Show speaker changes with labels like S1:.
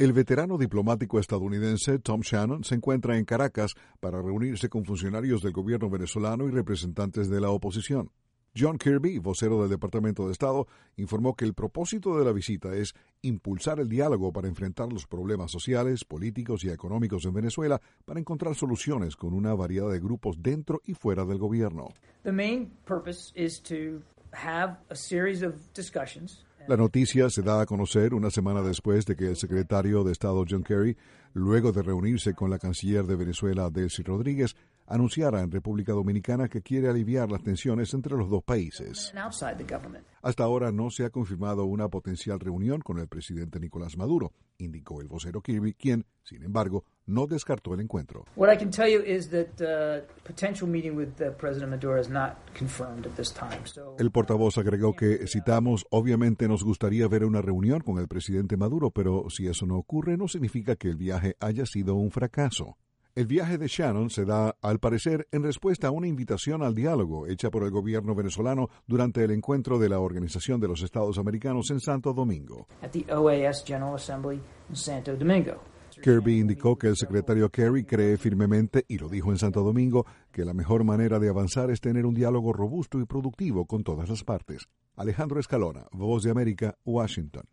S1: El veterano diplomático estadounidense Tom Shannon se encuentra en Caracas para reunirse con funcionarios del gobierno venezolano y representantes de la oposición. John Kirby, vocero del Departamento de Estado, informó que el propósito de la visita es impulsar el diálogo para enfrentar los problemas sociales, políticos y económicos en Venezuela para encontrar soluciones con una variedad de grupos dentro y fuera del gobierno.
S2: The main purpose is to have a series of discussions.
S1: La noticia se da a conocer una semana después de que el secretario de Estado John Kerry, luego de reunirse con la canciller de Venezuela Delcy Rodríguez, anunciara en República Dominicana que quiere aliviar las tensiones entre los dos países. Hasta ahora no se ha confirmado una potencial reunión con el presidente Nicolás Maduro, indicó el vocero Kirby, quien, sin embargo, no descartó el encuentro.
S2: What I can tell you is that potential meeting with President Maduro is not confirmed at this time.
S1: El portavoz agregó que, citamos, obviamente nos gustaría ver una reunión con el presidente Maduro, pero si eso no ocurre, no significa que el viaje haya sido un fracaso. El viaje de Shannon se da, al parecer, en respuesta a una invitación al diálogo hecha por el gobierno venezolano durante el encuentro de la Organización de los Estados Americanos en Santo Domingo.
S2: At the OAS General Assembly in Santo Domingo.
S1: Kirby indicó que el secretario Kerry cree firmemente, y lo dijo en Santo Domingo, que la mejor manera de avanzar es tener un diálogo robusto y productivo con todas las partes. Alejandro Escalona, Voz de América, Washington.